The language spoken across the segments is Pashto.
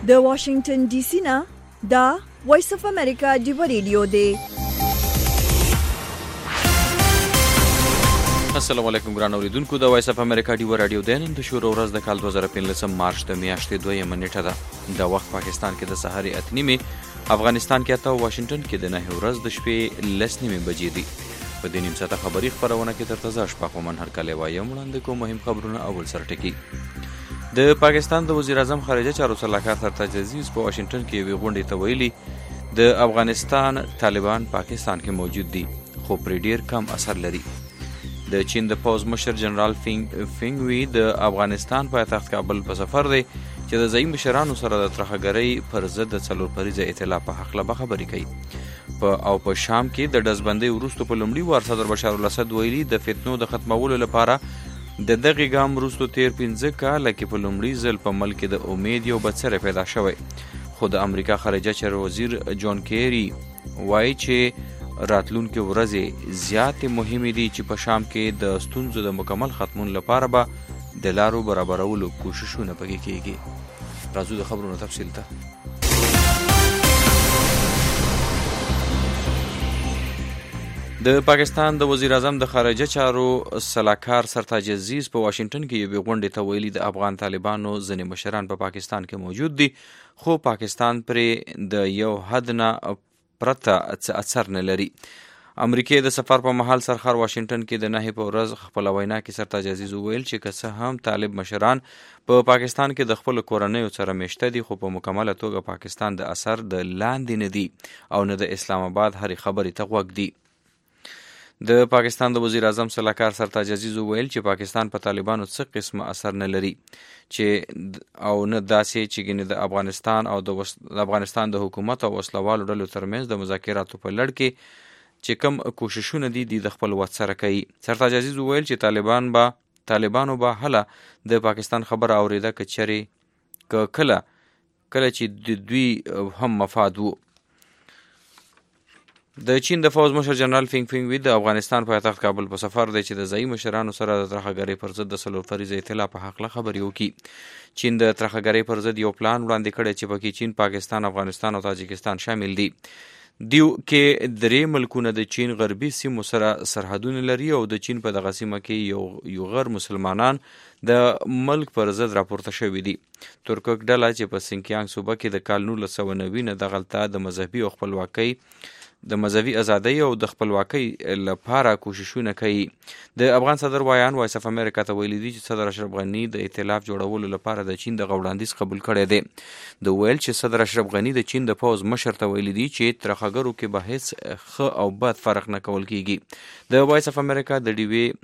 د واشنگټن ډي سي نه دا وایس اف امریکا ډیو ریډیو دی. السلام علیکم ګران اوریدونکو، د وایس اف امریکا ډیو رادیو د نن د شروع ورځ د کال 2015 مارچ د میاشتې 2 نیټه ده. د وخت پاکستان کې د سحر 8:30، افغانستان کې اته، واشنگټن کې د 9 ورځ د شپې 10:30 بجې دي. په دې نیم ساعته خبري خبرونه کې تر تازه شپه کومن هر کله وایم وړاندې کوم مهم خبرونه. اول سر ټکی د پاکستان د وزیر اعظم خارجه چارو سلاکار سرتاج عزیز په واشنگټن کې یوې غونډې ته ویلي د افغانستان طالبان پاکستان کې موجود دي خو پرې ډیر کم اثر لري. د چین د پوز مشر جنرال فینګ وی د افغانستان پایتخت کابل په سفر دی چې د ځایي مشرانو سره د ترهګرۍ پر ضد د څلور پریزه ائتلاف په حق له خبرې کوي. په شام کې د ډزبندۍ وروسته په لومړي وار صدر بشار الاسد ویلي د فتنو د ختمولو لپاره د دغه ګام وروسته تیر 15 کاله کې په لومړي ځل په ملک کې د امید یو بڅری پیدا شوی. خو د امریکا خارجه چارو وزیر جون کیری وایي چې راتلونکي ورځې زیاتې مهمې دي چې په شام کې د ستونزو د مکمل ختمون لپاره به د لارو برابرولو کوششونه پکې کیږي. راځو د خبرونو تفصیل ته. د پاکستان د وزیر اعظم د خارجه چارو سلاکار سرتاج عزیز په واشنگټن کې یوې غونډې ته ویلي د افغان طالبانو ځینې مشران په پاکستان کې موجود دي خو پاکستان پرې د یو حد نه پرته اثر نه لري. امریکای د سفر په محل سرخر واشنگټن کې د 9 په ورځ خپل وینا کې سرتاج عزیز ویل چې که څه هم طالب مشران په پاکستان کې د خپل کورنیو سره مشته دي خو په مکمله توګه پاکستان د اثر د لاندې نه دي او نه د اسلام آباد هرې خبرې ته غوږ دي. د پاکستان د وزیر اعظم سلاکار سرتاج عزیز ویل چې پاکستان په طالبانو څه قسمه اثر نه لري چې او نه داسې چې ګنې د افغانستان د حکومت او وسلوالو ډلو ترمنځ د مذاکراتو په لړ کې چې کوم کوششونه دي د خپل وخت سره کوي. سرتاج عزیز ویل چې طالبانو به هله د پاکستان خبره اوریده کچري کله چې د دوی هم مفاد وو. د چین د فوز مشر جنرال فینګ وی د افغانستان پایتخت کابل په سفر دی چې د ځایي مشرانو سره د ترهګرۍ پر ضد د څلور پریزه ائتلاف په حق له خبرې وکړي. چین د ترهګرۍ پر ضد یو پلان وړاندې کړی چې پکې چین، پاکستان، افغانستان او تاجکستان شامل دي. دیو کې درې ملکونه د چین غربي سیمو سره سرحدونه لري او د چین په دغه سیمه کې یو غیر مسلمانان د ملک پر ضد راپورته شوي دي. ترکک ډله چې په سینکیانګ صوبه کې د کال 1990 نه دغلته د مذهبي او خپلواکۍ د مذهبي ازادۍ او د خپلواکۍ لپاره کوششونه کوي. د افغان صدر وایان وایس اف امریکا ته ویلي دي چې صدر اشرف غنی د ائتلاف جوړولو لپاره د چین د وړاندیز قبول کړی دی. د ویل چې صدر اشرف غنی د چین د پوز مشر ته ویلي دي چې ترهګرو کې به هیڅ ښه او بد فرق نه کول کیږي. د وایس اف امریکا د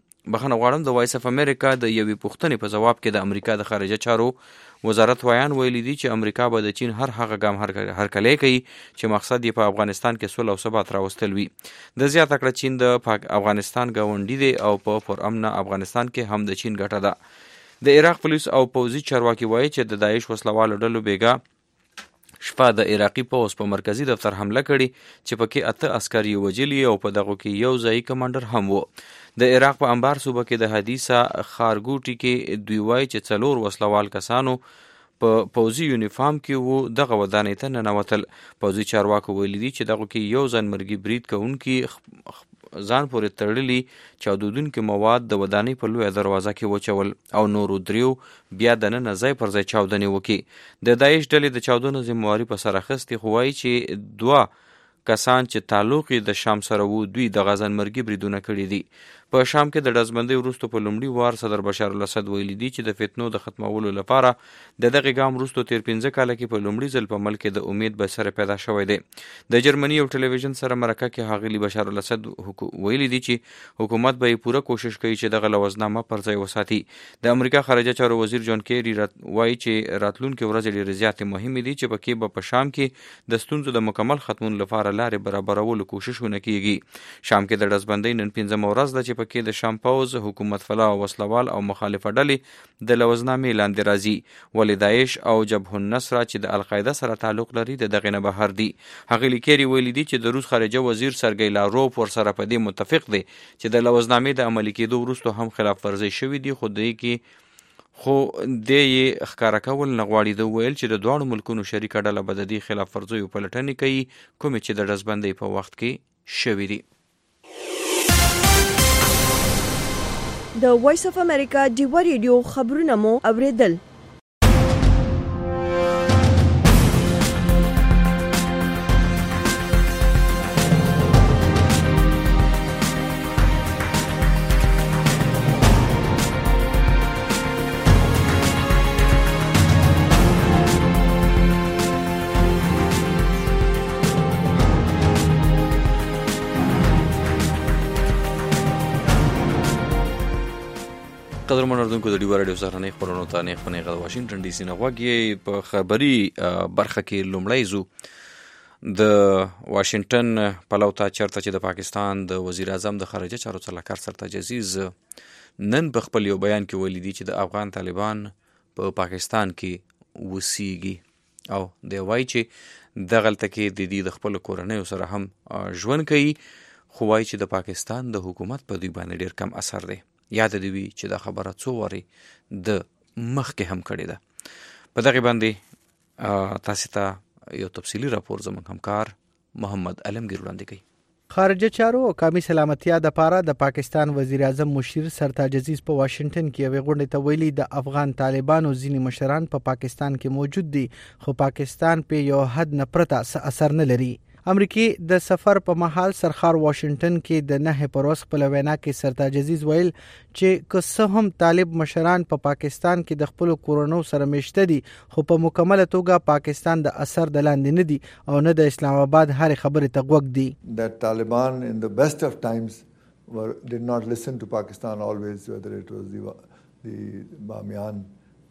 وایس اف امریکا د یوې پوښتنې په جواب کې د امریکا د خارجه چارو وزارت وایان ویلي دي چې امریکا به د چین هر هغه ګام هرکلی کوي چې مقصد یې په افغانستان کې صلح او ثبات راوستل وي. د زیاته کړه چین د افغانستان ګاونډي دی او په پرامن افغانستان کې هم د چین ګټه ده. د عراق پولیس او پوځي چارواکي وایي چې د داعش وسلوالو ډلو بیګا شپه د عراقي پوځ په مرکزي دفتر حمله کړې چې پکې 8 عسکر یې وژلي او په دغه کې یو ځایي کمانډر هم و. د عراق په انبار صوبه کې د حدیثه خارګوټي کې دوی وایي چې 4 وسلوال کسانو په پوځي یونیفارم کې وو دغه ودانۍ ته ننوتل. پوځي چارواکو ویلي دي چې دغه کې یو ځن مرګي برید کوونکي ځان پورې تړلي چاودونکي مواد د ودانۍ په لویه دروازه کې وچول او نورو دریو بیا د نن ځای پر ځای چاودنې وکړي. د داعش ډلې د چاودنو ذمہواري په سر اخیستې خو وایي چې 2 کسان چې تعلق د شام سره وو دوی د غزن مرګي بریدونه کړي دي. په شام کې د ډزبندۍ وروسته په لومړي وار صدر بشار الاسد ویلي دي چې د فتنو د ختمولو لپاره د دغه ګام وروسته تیر 15 کاله کې په لومړي ځل په ملک کې د امید بڅری پیدا شوی دی. د جرمني یو ټلویزیون سره مرکه کې هغه بشار الاسد ویلي دي چې حکومت به پوره کوشش کوي چې دغه لوزنامه پر ځای وساتي. د امریکا خارجه چارو وزیر جون کیری وایي چې راتلونکي ورځې ډېرې زیاتې مهمې دي چې پکې به په شام کې د ستونزو د مکمل ختمون لپاره لارې برابرولو کوششونه کیږي. شام کې د ډزبندۍ نن 15 ورځ ده چې پکې د شام پوز، حکومت فلا او وسلوال او مخالفه ډلې د لوزنامې لاندې راځي ولې داعش او جبهه النصره چې د القاعده سره تعلق لري د دغه نه بهر دي. هغه لیکري ویلي دي چې د روس خارجه وزیر سرګی لاروف ورسره په دې متفق دی چې د لوزنامې د عملي کېدو وروسته هم خلاف ورزي شوې دي خو د یې ښکارا کول نه غواړي. د ویل چې د دواړو ملکونو شریکه ډله به د دې خلاف ورزیو پلټنې کوي کومې چې د ډزبندۍ په وخت کې شوي دي. د وایس اف امریکا ډیوا ریډیو خبرونه مو اوریدل. قدرمن اردوونکو د ډیوا راډیو سهارنۍ خبرونو ته نیغ د واشنګټن ډي سي نه غوږ یې. په خبري برخه کې لومړی ځو د واشنګټن پلو ته چېرته چې د پاکستان د وزیر اعظم د خارجه چارو سلاکار سرتاج عزیز نن په خپل یو بیان کې ویلي دي چې د افغان طالبان په پاکستان کې وسیږي او دی وایي چې دغلته کې د دې د خپل کورنیو سره هم ژوند کوي، خو وایي چې د پاکستان د حکومت په دوی باندې ډیر کم اثر دی. یاد دی وی چې دا خبره څو واري د مخکې هم کړې ده. په دغه باندې تاسو ته یو تفصیلی راپور زموږ همکار محمد علمگیر وړاندې کوي. خارجه چارو او قومي سلامتیا د پاره د پاکستان وزیر اعظم مشیر سرتاج عزیز په واشنگټن کې یو غونډه ته ویلي د افغان طالبانو ځینې مشران په پاکستان کې موجود دي، خو پاکستان په یو حد نه پرته اثر نه لري. امریکای د سفر په محل سرخار واشنگټن کې د 9 پروس په وینا کې سرتاج عزیز ویل چې که څه هم طالب مشران په پاکستان کې د خپل کورونو سره مشته دي، خو په مکمل توګه پاکستان د اثر د لاندې نه دي او نه د اسلام آباد هر خبره ته غوږ دي. The Taliban in the best of times did not listen to Pakistan always, whether it was the Bamiyan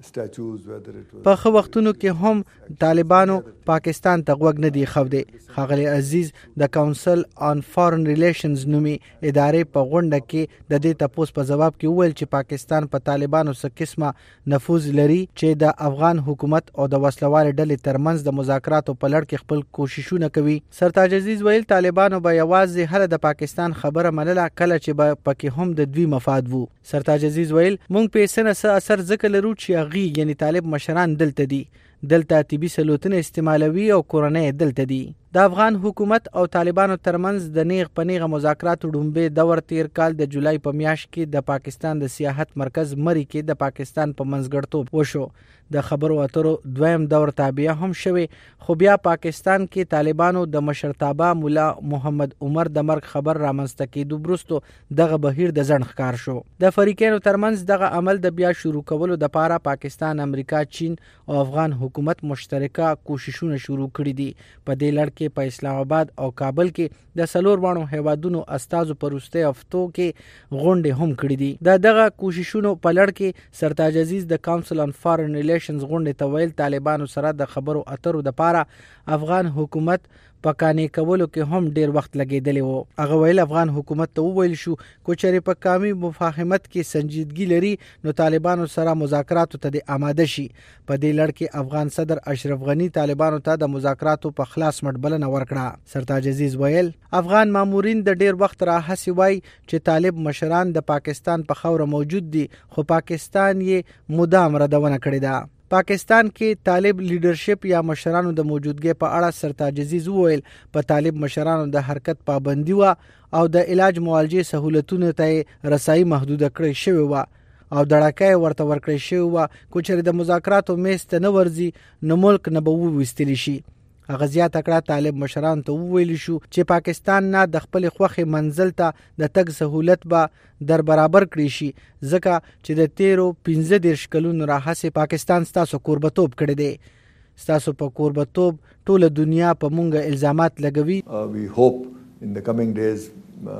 په خو وختونو کې هم طالبانو پاکستان ته غوږ نه دی خوده. خغلی عزیز د کونسل آن فارن ریلیشنز نومي ادارې په غونډه کې د دې تپوس په جواب کې وویل چې پاکستان په طالبانو سره قسمه نفوذ لري چې د افغان حکومت او د وسلوال ډلې ترمنځ د مذاکراتو په لړ کې خپل کوششونه کوي. سرتاج عزیز ویل طالبانو به یوازې هله د پاکستان خبره منله کله چې به پکې هم د دوی مفاد وو. سرتاج عزیز ویل مونږ په سنه اثر ذکر لرو چې یعنی طالب مشران دلته دي، دلته طبي سلوتونه استعمالوي او کورنۍ دلته دي. د افغان حکومت او طالبانو ترمنځ د نیغ پنیغه مذاکراتو ډومبه دور تیر کال د جولای په میاشت کې د پاکستان د سیاحت مرکز مری کې د پاکستان په منځګړتوب وشو. د خبرو اترو دویم دور تابعه هم شوه، خو بیا پاکستان کې طالبانو د مشرتابه مولا محمد عمر د مرګ خبر رامنځته کېدو وروسته دغه بهیر د ځنډ ښکار شو. د فریقینو ترمنځ دغه عمل د بیا شروع کولو د پاره پاکستان، امریکا، چین او افغان حکومت مشترکه کوششونه شروع کړي دي. په دې لړ کې په اسلام آباد او کابل کې د سلور وانو هیوادونو استازو پروسته هفتو کې غونډې هم کړې دي. دغه کوششونو په لړ کې سرتاج عزیز د کونسل آن فارن ریلیشنز غونډې ته ویل طالبانو سره د خبرو اترو د پاره افغان حکومت په کانې کولو کې هم ډیر وخت لګیدلی وو. هغه ویل افغان حکومت ته وویل شو کو چېرې په قومي مفاهمت کې سنجیدګي لري نو طالبانو سره مذاکراتو ته د آماده شي. په دې لړ کې افغان صدر اشرف غنی طالبانو ته د مذاکراتو په خلاص مټ بلنه ورکړه. سرتاج عزیز ویل افغان مامورین د ډیر وخت را هڅې وای چې طالب مشران د پاکستان په خوره موجود دي، خو پاکستان یې مدام ردونه کړې ده. پاکستان کې طالب لیډرشپ یا مشرانو د موجودګۍ په اړه سرتاج عزیز وویل په طالب مشرانو د حرکت پابندي و او د علاج معالجې سہولتونو ته رسایي محدوده کړې شوې و او دړکې ورته ورکړې شوې و. کو چې د مذاکراتو میز ته نه ورځي نو ملک نه به وویستلی شي. هغه زیاته کړه طالب مشران ته وویل شو چې پاکستان نه د خپل خوخي منزل ته د تګ سہولت به در برابر کړی شي، ځکه چې د 13-15 کلونو راهسې پاکستان ستاسو کوربتوب کړی دی. ستاسو په کوربتوب ټوله دنیا په مونږه الزامات لګوي. We hope in the coming days,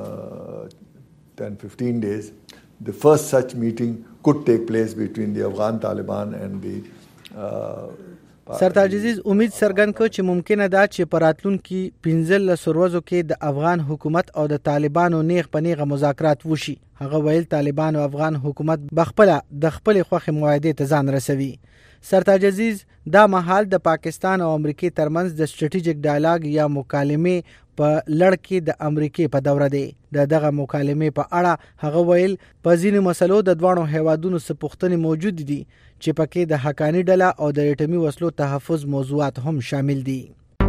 10-15 days, the first such meeting could take place between the Afghan Taliban and the سرتاج عزیز امید څرګند کړ چې ممکنه ده چې په راتلونکي 15 ورځو کې د افغان حکومت او د طالبانو نیغ په نیغه مذاکرات وشي. هغه ویل طالبان او افغان حکومت بخپله د خپل خوخي معاهده ته ځان رسوي. سرتاج عزیز دا مهال د پاکستان او امریکای ترمنځ د سټریټیجیک ډایلاګ یا مکالمې په لړ کې د امریکای په دوره دی. دغه مکالمې په اړه هغه ویل په ځینو مسلو د دوانو هیوادونو څخه پوښتنې موجود دي چې پکې د حقانی ډله او د اټومي وسلو تحفظ موضوعات هم شامل دي.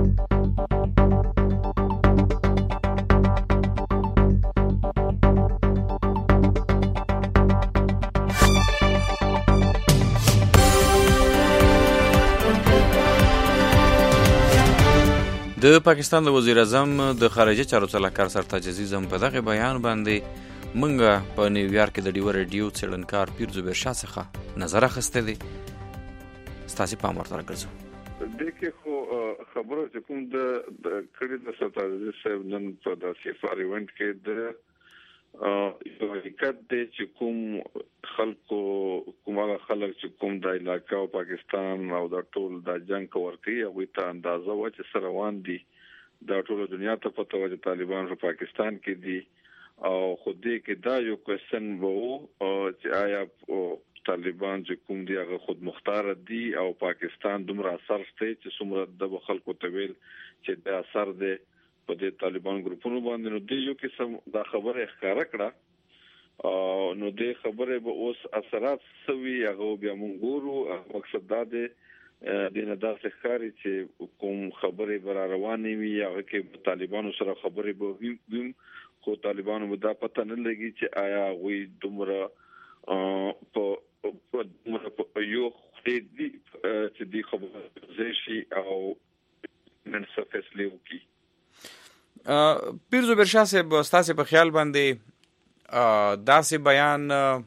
د پاکستان د وزیر اعظم د خارجه چارو سلاکار سرتاج عزیز هم په دغه بیان باندې منګه په نیویارک کې د ډیو ریډیو څېړنکار پیر زبیر شاه څخه نظر اخیستی دی. ستاسې پام ورته راګرځو. دې کې خو خبره چې کوم د کړي د سرتاج عزیز صاحب نن په داسې فار ایونت کې د یو حقیقت دی چې کوم خلکو کومه خلک چې کوم د علاقه او پاکستان او د ټول د جنگ ورکی او ته اندازه و چې سره روان دي د ټول دنیا ته پته و چې طالبان په پاکستان کې دي او خو دې کې دا یو کوېسچن وو چې آیا طالبان چې کوم دی هغه خود مختار دي او پاکستان دومره اثر شته چې څومره د خلکو ته ویل چې د اثر دی په دې طالبان ګروپونو باندې. نو دې یو کې دا خبره ښکارا کړه نو دې خبره به اوس اثرات سوي هغه بیا مونږ ګورو. مقصد دا دی د نه داسې ښکاري چې کوم خبره بر روانې وي هغه کې طالبانو سره خبره به وي خو طالبانو به دا پته نه لګي چې آیا وی دومره په یو دې چې دې خبره زشي او نن سفسلی وکي. پیر زبیر شاه صاحب ستاسې په خیال باندې داسې بیان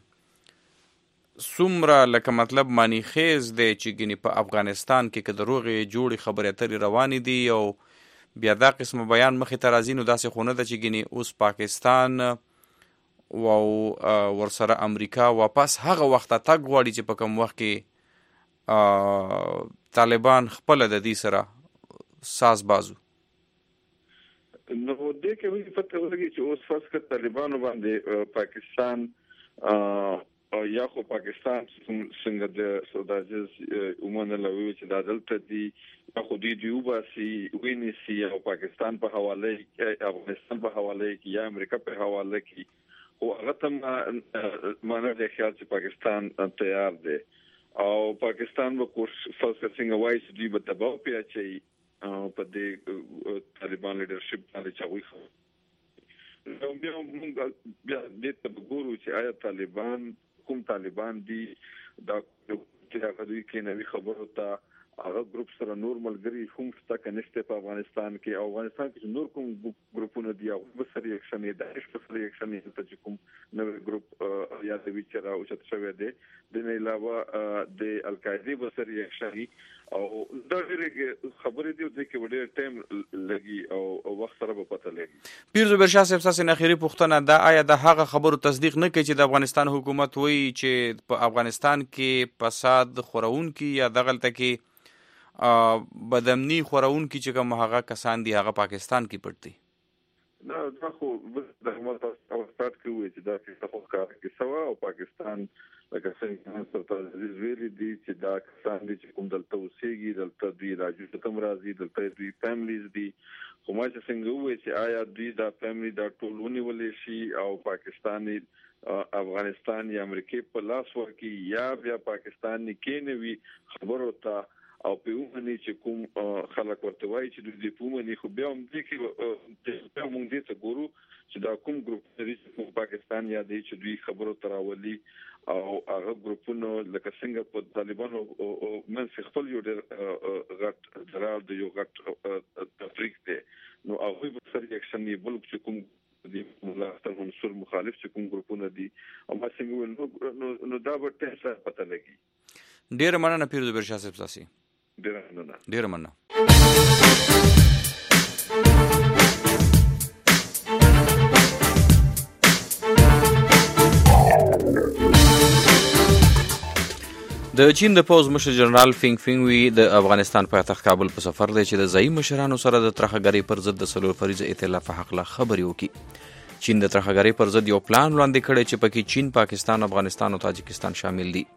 څومره لکه مطلب معنی خیز دی چې ګینې په افغانستان کې که د روغې جوړې خبرې اترې روانې دي او بیا دا قسم بیان مخې ته راځي نو داسې خو نه ده چې ګینې اوس پاکستان او ورسره امریکا واپس هغه وخت تګ غواړي چې په کوم وخت کې طالبان خپله د دې سره ساز بازو. نو دې کې وی پته ولګي چې اوس فرض کړه طالبانو باندې پاکستان یا خو پاکستان څنګه د سوداجز عموما لوي چې د دلته دي یا خو دې دیوباسي وینسي او پاکستان په حواله کې افغانستان په حواله کې یا امریکا په حواله کې او هغه ته معنی د خیال چې پاکستان تیار دی او پاکستان به کوم فرض کړه څنګه وایي چې دوی به دباو پیاچي په دې طالبان لیډرشپ باندې چاوي خو نو بیا دې ته ګورو چې آیا طالبان کوم طالبان دي دا چې هغه دوی کې نوې خبرو ته هغه ګروپ سره نورمال ګری هم شته کنيشته په افغانستان کې او افغانستان کې نور کوم ګروپونه دي او بسري اکشن یې د اشتفري اکشن یې ته کوم نوې ګروپ یا د ویچرا او چې شوی دی د نه علاوه د القاعده بسري اکشن او دا ډېر خبرې دي چې ډېر ټایم لګي او وخت سره به پته لګي. پیر زبیر شاه صاحب تاسو نه اخیری پوښتنه دا آیا د هغه خبرو تصدیق نه کوي چې د افغانستان حکومت وایي چې په افغانستان کې فساد خورون کې یا دغلته کې بدامنی خورون کې چې کوم هغه کسان دي هغه پاکستان کې پټ دي؟ نه دا خو د حکومت او استاد کوي چې دا څه خو کار کې سوا او پاکستان لکه څنګه سرتاج عزیز ویلي دي چې دا کسان دي چې کوم دلته اوسېږي دلته دوی راځي ته مرضی دلته دوی فیملیز دي خو ما چې څنګه وایي چې آیا دوی دا فیملی دا ټول ونیولې شي او پاکستاني افغانستان یا امریکای په لاس ورکی یا بیا پاکستاني کې نوي خبرو ته او په ومني چې کوم خلک ورته وایي چې دوی په ومني خو بیا هم دي کې موږ دې ته ګورو چې دا کوم ګروپ لري چې پاکستان یا دې چې دوی خبرو تراولي او هغه ګروپونو لکه څنګه په طالبانو او منځ خپل یو ډېر غټ درال د یو غټ تفریق دی نو هغه په سر اکشن یې بل چې کوم دي ملاستر منصور مخالف چې کوم ګروپونه دي او ما څنګه نو دا به څه پته لګي. ډېر مننه پیر زبیر شاه صاحب تاسو. ډېر مننه. د چین د پوز مشر جنرال فینګ فینګ وی د افغانستان پایتخت کابل په سفر دی چې د ځایي مشرانو سره د ترهګرۍ پر ضد د څلور فریضه ائتلاف په حق لا خبرې وکړي. چین د ترهګرۍ پر ضد یو پلان وړاندې کړی چې پکې چین، پاکستان، افغانستان او تاجکستان شامل دي.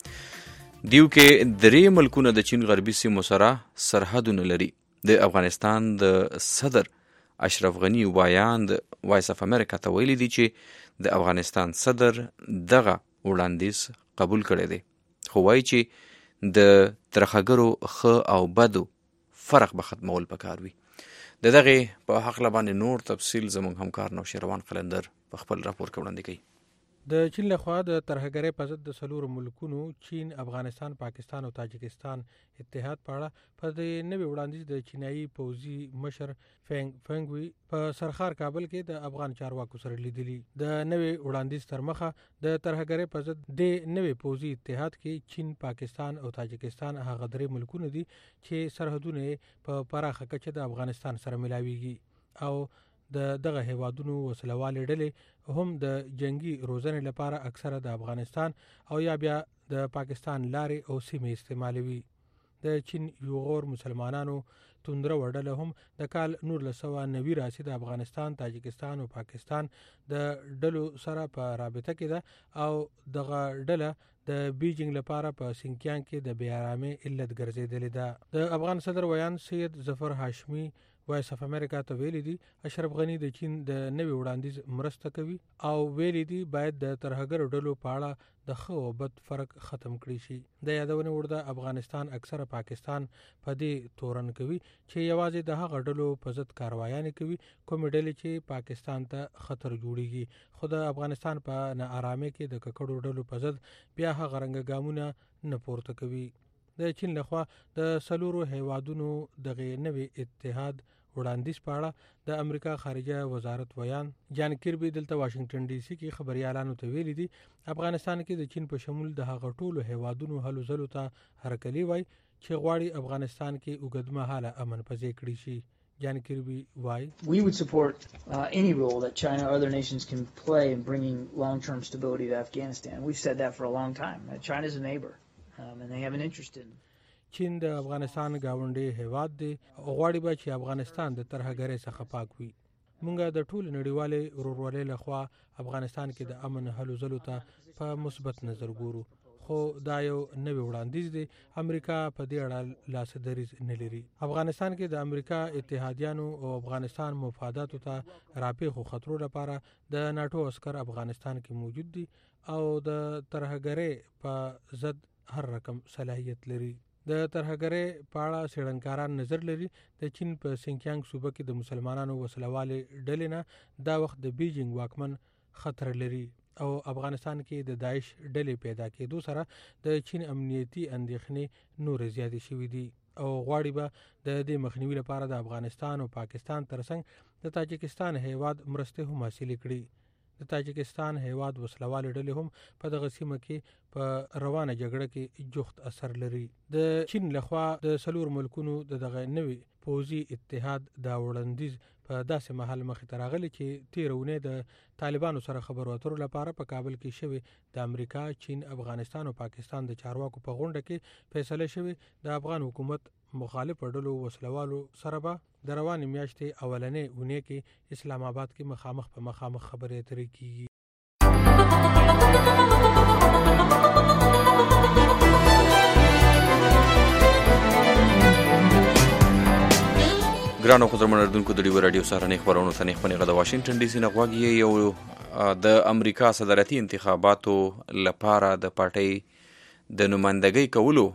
دیو کې 3 ملکونه د چین غربي سیمو سره سرحدونه لري. د افغانستان د صدر اشرف غنی وایان د وایس اف امریکا ته ویلي دي چې د افغانستان صدر دغه وړاندیز قبول کړی دی، خو وایي چې د ترهګرو ښه او بدو فرق به ختمول پکار وي. د دغه په حق باندې نور تفصیل زموږ همکار نوشیروان قلندر په خپل راپور کې وړاندې کوي. د چین لخوا د ترهګرۍ په ضد د 4 ملکونو چین، افغانستان، پاکستان او تاجکستان اتحاد په اړه په دې نوې وړاندیز د چینایي پوځي مشر فنګ وی په سرخار کابل کې د افغان چارواکو سره لیدلي. د نوې وړاندیز تر مخه د ترهګرۍ په ضد د نوې پوځي اتحاد کې چین، پاکستان او تاجکستان هغه 3 ملکونه دي چې سرحدونه په پراخه کچه د افغانستان سره ملاويږي او دغه هیوادونو وسلوالې ډلې هم د جنگي روزنې لپاره اکثره د افغانستان او یا بیا د پاکستان لارې او سیمې استعمالوي. د چین یو غور مسلمانانو توندره وډله هم د کال 1990 راسي د افغانستان، تاجکستان او پاکستان د ډلو سره په رابطه کې ده او دغه ډله د بیجینګ لپاره په سینکیانګ کې د بیارامۍ علت ګرځېدلې ده. د افغان صدر ویان سید ظفر هاشمي وایس اف امریکا ته ویلي دي اشرف غنی د چین د نوې وړاندیز مرسته کوي او ویلي دي باید د ترهګرو ډلو په اړه د ښه او بد فرق ختم کړي شي. د یادونه وړ ده افغانستان اکثره پاکستان په دې تورن کوي چې یوازې د هغه ډلو په ضد کاروایانې کوي کومې ډلې چې پاکستان ته خطر جوړیږي، خو د افغانستان په ناارامۍ کې د ککړو ډلو په ضد بیا هغه رنګ ګامونه نه پورته کوي. د چین لخوا د 4 هیوادونو دغه نوې اتحاد وړاندیز په اړه د امریکا خارجه وزارت ویان جان کیربي دلته واشنگټن ډي سي کې خبريالانو ته ویلي دي افغانستان کې د چین په شمول د هغه ټولو هیوادونو هلو ځلو ته هرکلی وای چې غواړي افغانستان کې اوږدمهاله امن پځې کړی شي. John Kirby, why? We would support any role that China or other nations can play in bringing long-term stability to Afghanistan. We've said that for a long time. China's a neighbor, and they have an interest in چین د افغانستان گاونډي هیواد دی او غواړي به چې افغانستان د ترهګرۍ څخه پاک وي. مونږ د ټول نړیوالې ورورولۍ لخوا افغانستان کې د امن هلو ځلو ته په مثبت نظر ګورو، خو دا یو نوې وړاندیز دی. امریکا په دې اړه لاس دریز نه لري. افغانستان کې د امریکا اتحادیانو او افغانستان مفاداتو ته راپېښو خطرو لپاره د ناتو عسکر افغانستان کې موجود دي او د ترهګرۍ په ضد هر رقم صلاحیت لري. د ترهګرۍ په اړه څېړنکاران نظر لري د چین په سینکیانګ صوبه کې د مسلمانانو وسلوالې ډلې نه دا وخت د بیجینګ واکمن خطر لري او افغانستان کې د داعش ډلې پیدا کېدو سره د چین امنیتي اندېښنې نور زیاتې شوې دي او غواړي به د دې مخنیوي لپاره د افغانستان او پاکستان ترڅنګ د تاجکستان هیواد مرستې هم حاصلې کړي. د تاجکستان هیواد وسلوال ډلې هم په دغه سیمه کې په روانه جګړه کې جوخت اثر لري. د چین لخوا د 4 ملکونو دغه نوې پوځي اتحاد دا وړاندیز په داسې مهال مخې ته راغلی چې تیرونه د طالبانو سره خبرو اترو لپاره په کابل کې شوی د امریکا، چین، افغانستان او پاکستان د چارواکو په غونډه کې فیصله شوی د افغان حکومت مخالف ډلو وسلوالو سره به د روانې میاشتې اولنې اونۍ کې اسلام آباد کې مخامخ په مخامخ خبرې اترې کیږي. ګرانو قدرمن اردوونکو د ډیو رادیو سهارنۍ خبرونو ته نیخ د واشنگټن ډي سي نه غوږ یو د امریکا صدارتي انتخاباتو لپاره د پارټۍ د نمائندګۍ کولو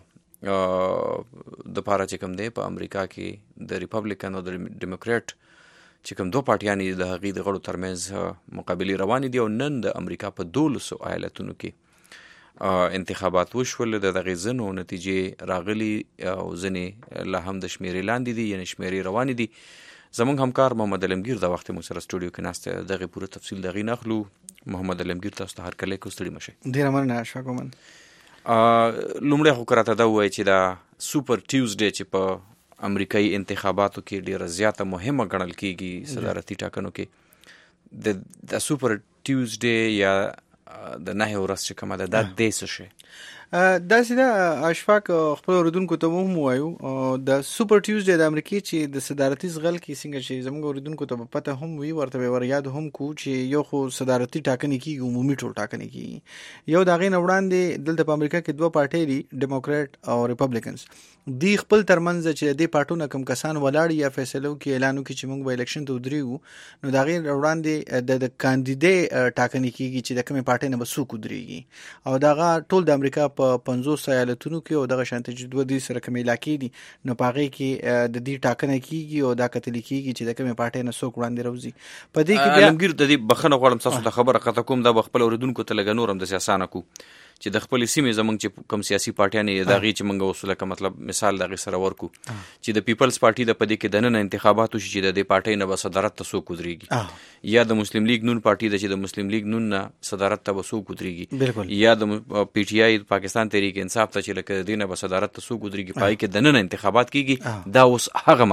د پاره چې کوم دی په امریکا کې د ریپبلیکن او د ډیموکریټ چې کوم دوه پارټیانې د هغې د غړو ترمنځ مقابلې روانې دي او نن د امریکا په 12 ایالتونو کې انتخابات وشول. د دغې ځینو نتیجې راغلي او ځینې لا هم د شمیرې لاندې دي، یعنې شمیرې روانې دي. زموږ همکار محمد علمگیر د وخت موږ سره سټوډیو کې ناست دی، دغې پوره تفصیل د هغې نه اخلو. محمد علمگیر تاسو ته هرکلی کو، ستړي مشئ. ډېره مننه شاګومن. لومړی خو راته دا ووایي چې دا سوپر ټیوزډے چې په امریکایي انتخاباتو کې ډېره زیاته مهمه ګڼل کېږي صدارتي ټاکنو کې، د سوپر ټیوزډے یا د 9 ورځ چې کومه ده دا دې څه شی؟ دا سیده اشفاق خپل اوریدونکو ته هم وایو د سوپر ټیوزډے د امریکای چې د صدارتي زغل کې څنګه چې زموږ اوریدونکو ته پته هم وي ورته ورياد هم کو چې یو خو صدارتي ټاکنې کیږي عمومي ټول ټاکنې کیږي یو دغه نه وړاندې دلته په امریکا کې دوه پارټي دي ډیموکرات او ریپبلیکنز دی خپل ترمنځ چې د پارټونو کم کسان ولاړ یا فیصلو کې اعلان وکړي چې موږ به الیکشن ته ودرېږو نو دغه وړاندې د کاندیدې ټاکنې کیږي چې د کومې پارټي نه وسو کودريږي او دغه ټول د امریکا په 50 ایالتونو کې او دغه شانته چې دوه دي سره کومې علاقې دي نو پاغي کې د دې ټاکنه کیږي او دا کتل کیږي چې د کومې پارټي نه څوک وړاندې راوځي په دې کې بیا علمگیر د دې بخنه غواړم تاسو ته خبره قطه کوم د خپل اوریدونکو ته لګ نورم د سیاسانه کو چې د خپل سیمې زمنګ چې کوم سیاسي پارټیانې دغه چې منګه وسوله کا مطلب مثال دغه سره ورکو چې د پیپلز پارټي د پدې کې د نن انتخاباتو شي چې د دې پارټي نه صدارت ته سو کوذريږي یا د مسلم لیگ نون پارټي د چې د مسلم لیگ نون نه صدارت ته وسو کوذريږي یا د پی ټی آی پاکستان تحریک انصاف ته چې لکه دینه صدارت ته سو کوذريږي پای کې د نن انتخابات کیږي دا اوس هغه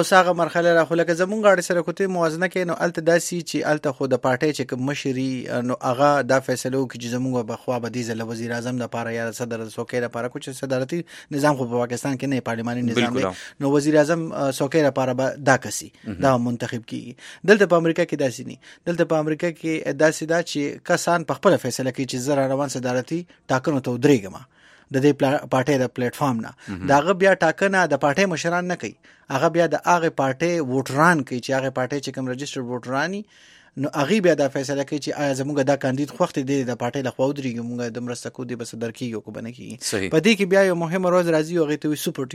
مرحله را خو لکه زمونږ اړ سره کوته موازنه کې نو الته داسي چې الته خو د پارټي چې کوم مشري نو هغه دا فیصله وکړي چې زمونږ بخوا بدیزه وزیر اعظم د لپاره یا صدر څوکۍ لپاره کوم صدارتي نظام خو په پاکستان کې نه پارلماني نظام دی نو وزیر اعظم څوکۍ لپاره دا کسي دا منتخب کیږي دلته په امریکا کې داسي نه دلته په امریکا کې داسي دا چې کسان په خپل فیصله کوي چې زره روان صدارتي ټاکنو ته ودرېږم د دې پارټي د پلیټ فارم نه داغه بیا ټاکنه د پارټي مشران نه کوي هغه بیا د هغه پارټي ووټران کوي چې هغه پارټي چې کوم رجسټر ووټرانی نو هغه بیا دا فیصله کوي چې آیا زموږ دا کاندید خوخت دی د پارټي له خوا ودرېږي موږ د مرسته کو دی بس درکېږي کو بنه کیږي په دې کې بیا یو مهمه ورځ راځي او غته وي سوپر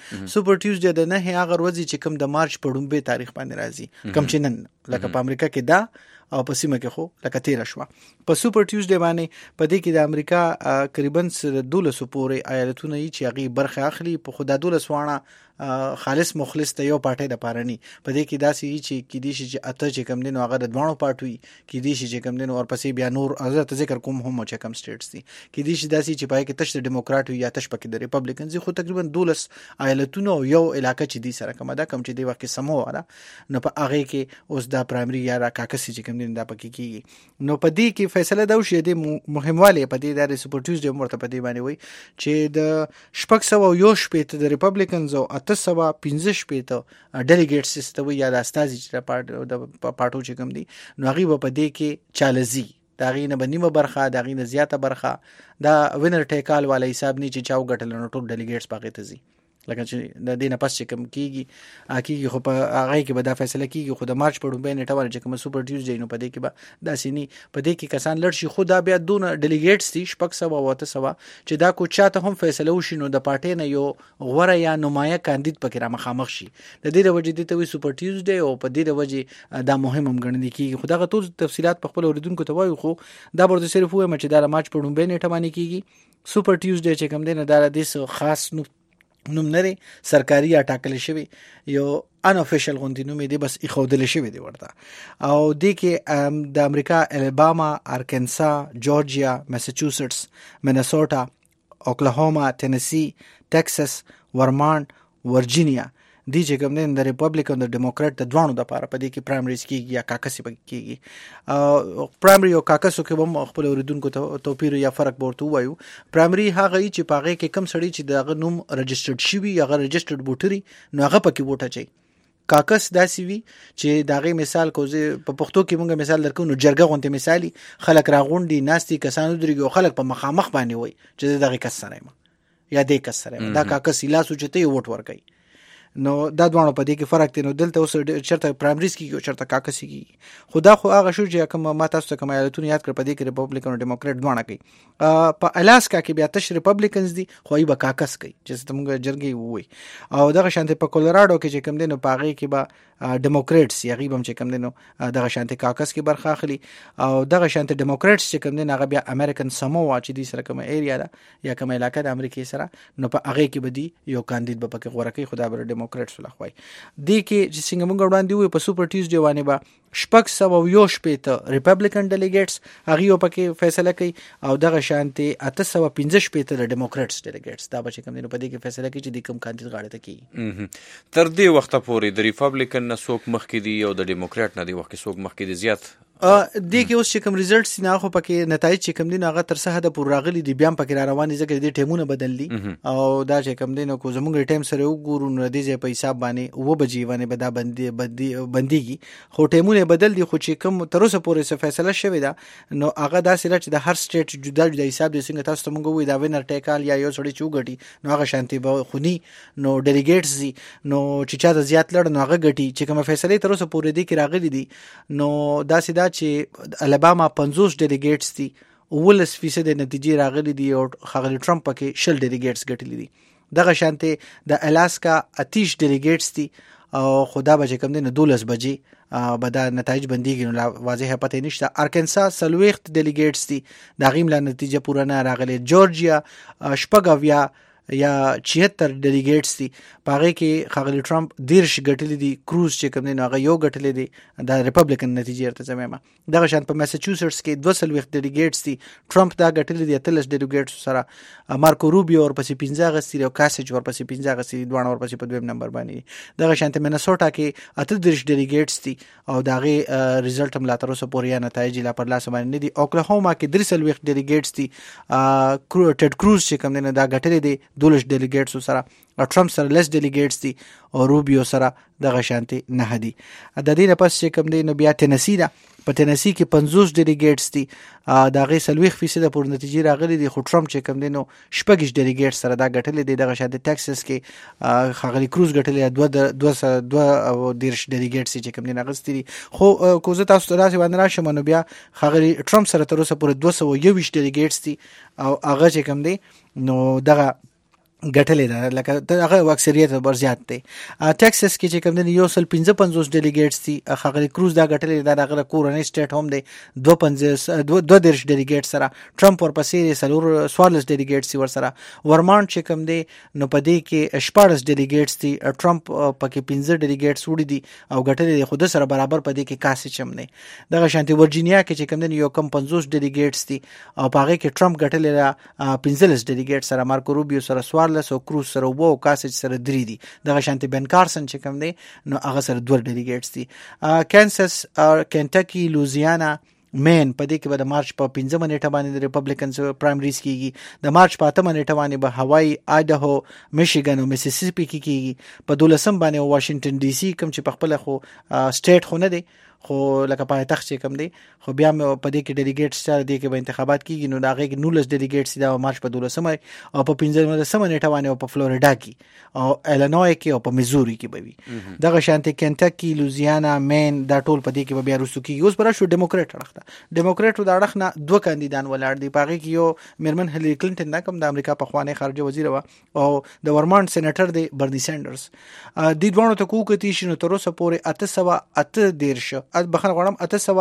ټیوزډے د نه هغه ورځ چې کوم د مارچ په 2 تاریخ باندې راځي کوم چې نن لکه په امریکا کې دا او په سیمه کې خو لکه 13 شو په سوپر ټیوزډے باندې په دې کې د امریکا تقریبا 1200 پورې ایالتونه چې هغه برخه اخلي په خدا 12 وانه خالص مخلص ته یو پارټي د پارني په دې کې داسې چې کې دي چې اته چې کم دین او هغه د دوانو پارټوي کې دي چې کم دین او پسې بیا نور حضرت ذکر کوم هم چې کم سټیټس دي کې دي چې داسې چې پای کې تش ډیموکرات یا تش پکې د ریپبلیکنز خو تقریبا 12 ایالتونه او یو علاقې چې دي سره کومه دا کم چې دی وخت سمو وره نو په هغه کې اوس دا پرایمري یا را کاکسي چې کم دین دا پکې کیږي نو په دې کې فیصله دا وشي د مهمواله په دې د سوپر ټیوزډے مرته په دې باندې وي چې د شپږ سو یو شپې د ریپبلیکنز او 815 ډیلیګیټس استوي یا د استازي چې د پارټو چې کوم دي نو هغه په دې کې چالزي دا غي نه بنیمه برخه دا غي نه زیاته برخه دا وینر ټیکال والا حساب نه چې چاو غټل نو ټول ډیلیګیټس پاګه ته زی لکه چې د دینه پس چې کوم کیږي خو په هغه کې به دا فیصله کیږي خو د مارچ په 2 نیټه باندې چې کوم سوپر ټیوزډے نو په دې کې به دا سینی په دې کې کسان لړ شي خو دا بیا دون ډیلیګیټس دي شپږ سو او 800 چې دا کو چاته هم فیصله وشي نو د پارټي نه یو غوړه یا نمایه کاندید پکې را مخامخ شي د دې د وجې ته وي سوپر ټیوزډے او په دې د وجې دا مهم هم ګڼل کیږي خو دا ټول تفصيلات په خپل اوریدونکو ته وایو خو دا برته صرف وایم چې دا مارچ په 2 نیټه باندې کیږي سوپر ټیوزډے چې کوم دینه دا د خاص نوم نه سرکاري اټاکل شوی یو ان افیشل غونډې نوم دی بس اخودل شوی دی ورته او د کې د امریکا الاباما ارکنسا جورجیا ماساچوسټس مینیسوټا اوکلاهوما ټینیسی ټکساس ورمانټ ورجینیا دی چې کوم د ریپبلیکن د ډیموکرات د دوانو د لپاره په دې کې پرایمریز کیږي یا کاکسي کیږي پرایمری او کاکسو کې هم خپل اوریدونکو ته توپیر یا فرق ورته وایو پرایمری هغه چې پاغه کې کم سړی چې د نوم رجسټرډ شوی یا رجسټرډ ووټري نو هغه پکې ووټ اچي کاکس داسي وی چې داغه مثال کوزه په پښتو کې مونږه مثال درکو نو جرګه غونته مثالی خلک راغونډي ناستي کسانو درګو خلک په مخامخ باندې وای چې دغه کس سره ما یا دې کس سره دا کاکس لاسو چته ووټ ورکي نو دا دوانو په دې کې فرق دی نو دلته اوس چرته پرایمریز کیږي او چرته کاکسي کیږي خدا خو هغه شو چې کوم ما تاسو ته کوم ایالتونه یاد کړ په دې کې ریپبلیکن او ډیموکرات دوانه کوي په الاسکا کې بیا تش ریپبلیکنز دي خو یې به کاکس کوي چې څنګه جرګي وي او دغه شانته په کولراډو کې چې کوم دي نو پاغي کې به ډیموکراتس یا غیبم چې کوم دي نو دغه شانته کاکس کې برخه اخلي او دغه شانته ډیموکراتس چې کوم دي هغه بیا امریکن سموا چې دي سره کوم ایریا ده یا کوم علاقه د امریکای سره نو په هغه کې بدی یو کاندید به پکې غوړه کوي خدا بر ډیموکراتس لخوا دی کې چې څنګه موږ وړاندې وي په سوپر ټیوزډے باندې به شپږ سو یو شپې ریپبلیکن ډیلیګیټس هغه پکې فیصله کوي او دغه شانتي 815 شپې د ډیموکراتس ډیلیګیټس دا به کوم نه په دې کې فیصله کوي چې د کوم کاندید غاړه ته کوي تر دې وخت پورې د ریپبلیکن نه څوک مخکې دي او د ډیموکرات نه دی وخت څوک مخکې دي زیات د کې اوس چې کوم ریزلټس نه خو پکې نتایج چې کوم دي هغه تر څه حد پور راغلي دي بیا پکې را روانې ځکه د ټیمونه بدل دي او دا چې کوم دي نو کو زمونږ ټیم سره وګورو نو د دې په حساب باندې و بجې باندې به دا بنديږي خو ټیمونه بدل دي خو چې کوم تر اوسه پورې څه فیصله شوې ده نو هغه دا سره چې د هر سټیټ جدا جدا حساب دي څنګه تاسو ته مونږ وې دا وینر ټیکال یا یو سړی چوغټي نو هغه شانتي به خوني نو ډیلیګیټس دي نو چې چا د زیات لړ نو هغه غټي چې کوم فیصله تر اوسه پورې دي کې راغلي دي نو دا سیدا چې الاباما 50 ډیلیګیټس دي 19% د نتیجې راغلي دي او خغلی ټرمپ پکې 10 ډیلیګیټس ګټلي دي دغه شانته د الاسکا 30 ډیلیګیټس دي او خدا به کوم دي 12 بجې به دا نتایج بنديږي نو واضح پته نشته ارکنسا سلويخت ډیلیګیټس دي دا غیم لا نتیجه پوره نه راغلي جورجیا شپږاویا یا 76 ډیلیګیټس دي پاره کې خغلی ټرمپ 10 غټلې دي کروز چې کوم نه هغه یو غټلې دي د ریپبلیکن نتیجې ارته زمما دغه شان په میساچوسټس کې 200 ډیلیګیټس دي ټرمپ دا غټلې دي 30 ډیلیګیټس سره مارکو روبیو اور پسې 15 غستی او کاسج ور پسې 15 غستی دوه اور پسې په دویم نمبر باندې دغه شان ته منیسوټا کې 38 ډیلیګیټس دي او داغه ریزلټ هم لا تر اوسه پورې نتایج لا پر لاس باندې دي اوکلاهوما کې 3 ډیلیګیټس دي ټډ کروز چې کوم نه دا غټلې دي 12 ډیلیګیټس سره ټرمپ سره لس ډیلیګیټس دي او روبیو سره دغه شانتي نه دي د دې نه پس چې کوم دی نو بیا تنسی ده په تنسی کې 50 ډیلیګیټس دي دغه 40% پور نتیجې راغلي دي خو ټرمپ چې کوم دی نو شپږ ډیلیګیټس سره دا غټلې دي دغه شانتي ټکساس کې خغلی کروز غټلې 2 ډیلیګیټس چې کوم دی نغستې دي خو کوزه تاسو ته راځي باندې راشم نو بیا خغلی ټرمپ سره تر اوسه پورې 221 ډیلیګیټس دي او هغه چې کوم دی نو دغه غټلې ده لکه هغه اکثریت بر زیات دي ټکساس کې چې کوم دی 155 ډیلیګیټس دي خغلی کروز دا غټلې ده هغه کورنۍ سټیټ هم دی 2 ډیلیګیټس سره ټرمپ ورپسې 14 ډیلیګیټس ور سره ورمانټ چې کوم دی نو پدې کې 14 ډیلیګیټس دي ټرمپ پکې 15 ډیلیګیټس وړي دي او غټلې خود سره برابر پدې کې کاسي چم نه دغه شانتي ورجینیا کې چې کوم دی یو کم 50 ډیلیګیټس دي او پاره کې ټرمپ غټلې 15 ډیلیګیټس سره مارکو روبیو سره سو کروز سره وو کاسج سره 3 دي دغه شانتي بن کارسن چې کوم دی نو هغه سره 2 ډیلیګیټس دي کانساس کنټکی لوزیانا مین په دې کې به د مارچ په 15 منېټه باندې د ریپبلیکنز پرایمریز کیږي د مارچ په 8 منېټه باندې به هوای آیډاهو میشیګن او میسیسیپي کیږي په 12 باندې واشنگټن ډي سي کوم چې په خپل خو سټیټ خو نه دی خو لکه پای تخت چې کم دی خو بیا په دې کې ډیلیګیټس سره دی کې به انتخابات کیږي نو دا غي 19 ډیلیګیټس دا مارچ په 12 او په 15 منېټه باندې او په فلوریډا کې او الینوی کې او په میزوري کې به وي دغه شانتي کنټکی لوزیانا مین دا ټول په دې کې به بیا روسو کې اوس پر شو ډیموکریټ راخته ډیموکریټ دا اړخ نه دوه کاندیدان ولاړ دي پاره کې یو میرمن هیلری کلینټن دا کوم د امریکا په خوانې خارجه وزیر و او د ورمانټ سېنیټر دی برنی سانډرز د دوه ته کوکتی شنو تر اوسه پورې 813 بخښنه غواړم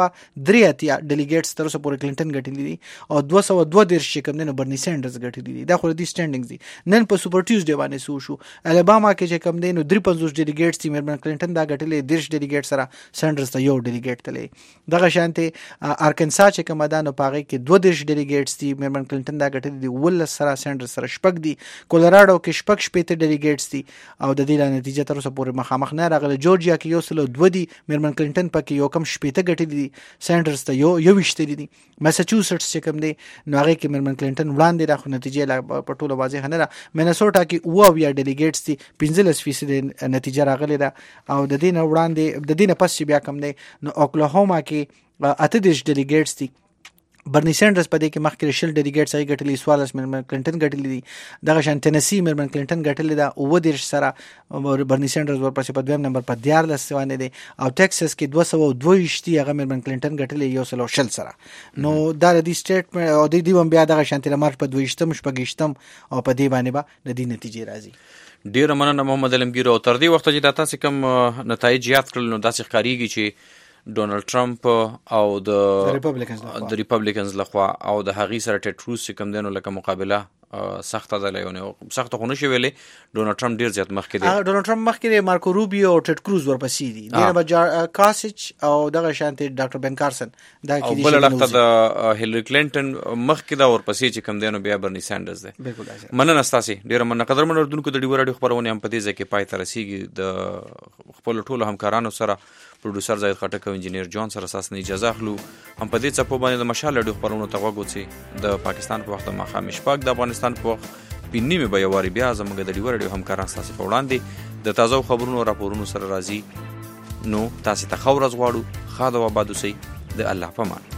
883 ډیلیګیټس تر اوسه پورې کلینټن غټلې دي او 202 چې کوم نه برنی سانډرز غټلې دي دا خو د سټانډینګز دي نن په سوپر ټیوزډے باندې سو شو الاباما کې چې کوم دی نو 350 ډیلیګیټس چې میرمن کلینټن دا غټلې 10 ډیلیګیټ سره سانډرز ته یو ډیلیګیټ تلې دغه شانته ارکنسا چې کوم دا نو پاغه کې 2 ډیلیګیټس دي میرمن کلینټن دا غټلې دي ول سره سانډرز سره شپږ دي کولراډو کې شپږ ډیلیګیټس دي او د دې نتیجه تر اوسه پورې مخامخ نه راغله جورجیا کې یو سل 2 دي میرمن کلینټن پکې یو کم شپېته غټلې دي سانډرز ته یو وشتلې دي میساچوسټس چې کوم دی نو هغه کې میرمن کلینټن وړاندې راخو نتیجه لا په ټوله واضح نه را منیسوټا کې او بیا ډیلیګیټس دي 15% نتیجه راغلی ده او د دې نه وړاندې د دې نه پس بیا کوم دی نو اوکلاهوما کې 38 ډیلیګیټس دي برنی سانډرز په دې کې مخکې شل ډیلیګیټس یې غټلې 14 میرمن کلینټن غټلې دي دغه شان ټینسی میرمن کلینټن غټلې ده او د سره برنی سانډرز ورپسې په دویم نمبر په 14 باندې دي او ټکساس کې 222 هغه میرمن کلینټن غټلې یو سل شل سره نو دا د دې سټیټ او د دې بیا دغه شان تر مارچ په 22 شپږشتم او په دې باندې به د دې نتیجې راځي ډیر مننه محمد علمگیر او تر دې وخت چې دا تاسو کوم نتایج یاد کړل نو داسې ښکاریږي چې ډونالد ټرمپ او د ریپبلیکنز لخوا او د هغې سره ټیډ کروز چې کوم دی نو لکه مقابله سخته ده لیونه سخته خو نشي ویلې ډونالد ټرمپ ډیر زیات مخکې دی ډونالد ټرمپ مخکې دی مارکو روبیو او ټیډ کروز ورپسې دي دغه به کاسچ او دغه شانتي ډاکټر بن کارسن دا کې دي بل لخته د هیلری کلینټن مخکې دا ورپسې چې کوم دی نو بیا برنی سانډرز دی بالکل مننه ستاسو ډیر مننه قدرمن اردوونکو د ډیو راډیو خبرونه هم په دې ځای کې پای ته رسیږي د خپل ټولو همکارانو سره پروډوسر زاید خټک او انجینیر جان سره اساسنی اجازه اخلو. هم په دې څپو باندې د مشال اډو خبرونو ته وګورئ. د پاکستان په وخت ماښام شپږ، د افغانستان په وخت پینځه به یواري بیا زموږ د ډیور اډو همکاران تاسو په وړاندې د تازه خبرونو او راپورونو سره راځي. نو تاسو ته خو ورځ غواړو. خاله و آباد اوسئ. د الله په امان.